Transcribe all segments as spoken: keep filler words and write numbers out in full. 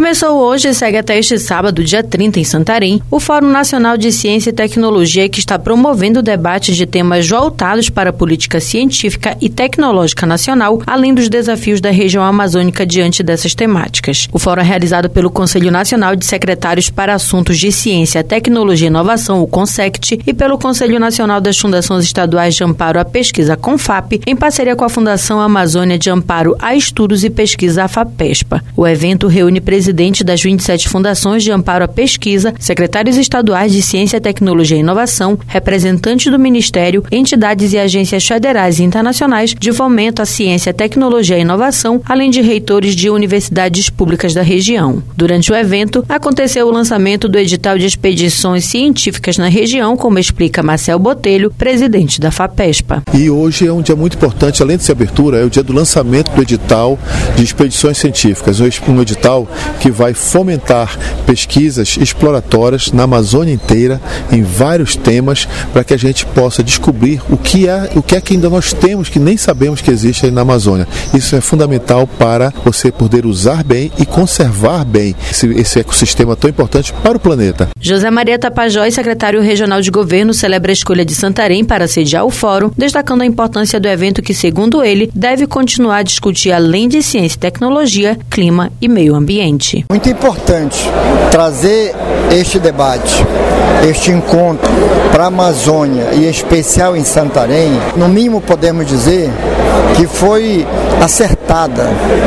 Começou hoje e segue até este sábado, dia trinta, em Santarém, o Fórum Nacional de Ciência e Tecnologia, que está promovendo debates de temas voltados para a política científica e tecnológica nacional, além dos desafios da região amazônica diante dessas temáticas. O fórum é realizado pelo Conselho Nacional de Secretários para Assuntos de Ciência, Tecnologia e Inovação, o CONSECT, e pelo Conselho Nacional das Fundações Estaduais de Amparo à Pesquisa, CONFAP, em parceria com a Fundação Amazônia de Amparo a Estudos e Pesquisa, a FAPESPA. O evento reúne presidente das vinte e sete Fundações de Amparo à Pesquisa, secretários estaduais de Ciência, Tecnologia e Inovação, representantes do Ministério, entidades e agências federais e internacionais de fomento à ciência, tecnologia e inovação, além de reitores de universidades públicas da região. Durante o evento, aconteceu o lançamento do edital de expedições científicas na região, como explica Marcel Botelho, presidente da FAPESPA. E hoje é um dia muito importante, além de ser abertura, é o dia do lançamento do edital de expedições científicas, um edital que vai fomentar pesquisas exploratórias na Amazônia inteira, em vários temas, para que a gente possa descobrir o que é, o que é que ainda nós temos, que nem sabemos que existe aí na Amazônia. Isso é fundamental para você poder usar bem e conservar bem esse, esse ecossistema tão importante para o planeta. José Maria Tapajós, secretário regional de governo, celebra a escolha de Santarém para sediar o fórum, destacando a importância do evento que, segundo ele, deve continuar a discutir além de ciência e tecnologia, clima e meio ambiente. Muito importante trazer este debate, este encontro para a Amazônia e em especial em Santarém. No mínimo podemos dizer que foi acertada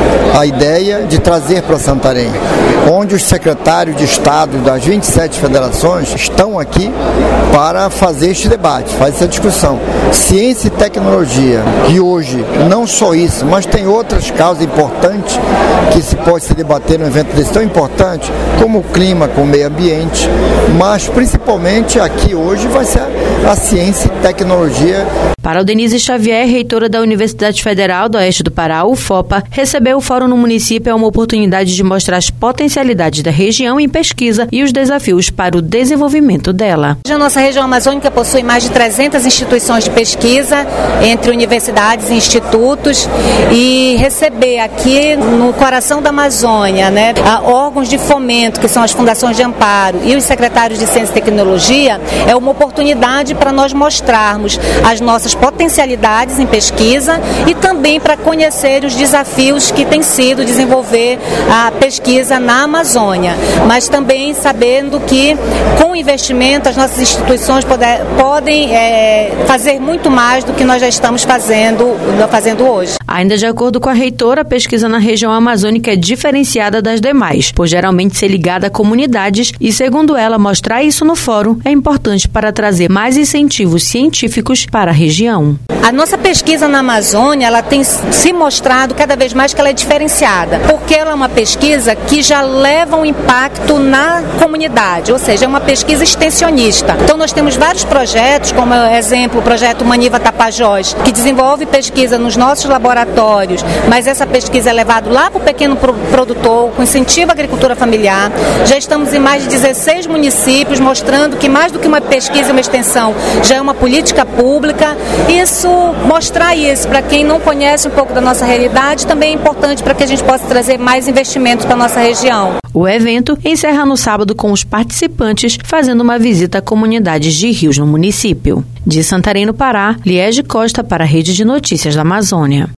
a ideia de trazer para Santarém, onde os secretários de Estado das vinte e sete federações estão aqui para fazer este debate, fazer essa discussão. Ciência e tecnologia, que hoje não só isso, mas tem outras causas importantes que se pode se debater num evento desse tão importante, como o clima, como o meio ambiente, mas principalmente aqui hoje vai ser a ciência e tecnologia. Para o Denise Xavier, reitora da Universidade Federal do Oeste do Pará, U F O P A, receber o fórum no município é uma oportunidade de mostrar as potencialidades da região em pesquisa e os desafios para o desenvolvimento dela. A nossa região amazônica possui mais de trezentas instituições de pesquisa, entre universidades e institutos, e receber aqui no coração da Amazônia, né, órgãos de fomento, que são as fundações de amparo, e os secretários de Ciência e Tecnologia, é uma oportunidade para nós mostrarmos as nossas potencialidades em pesquisa e também para conhecer os desafios que tem sido desenvolver a pesquisa na Amazônia, mas também sabendo que com o investimento as nossas instituições poder, podem é, fazer muito mais do que nós já estamos fazendo, fazendo hoje. Ainda de acordo com a reitora, a pesquisa na região amazônica é diferenciada das demais, por geralmente ser ligada a comunidades e, segundo ela, mostrar isso no fórum é importante para trazer mais incentivos científicos para a região. A nossa pesquisa na Amazônia, ela tem se mostrado cada vez mais que ela é diferenciada, porque ela é uma pesquisa que já leva um impacto na comunidade, ou seja, é uma pesquisa extensionista. Então nós temos vários projetos, como exemplo o projeto Maniva Tapajós, que desenvolve pesquisa nos nossos laboratórios, mas essa pesquisa é levada lá para o pequeno produtor, com incentivo à agricultura familiar. Já estamos em mais de dezesseis municípios, mostrando que mais do que uma pesquisa e uma extensão, já é uma política pública. Isso, mostrar isso para quem não conhece um pouco da nossa realidade, também é importante para que a gente possa trazer mais investimentos para a nossa região. O evento encerra no sábado com os participantes fazendo uma visita a comunidades de rios no município. De Santarém, no Pará, Liege Costa para a Rede de Notícias da Amazônia.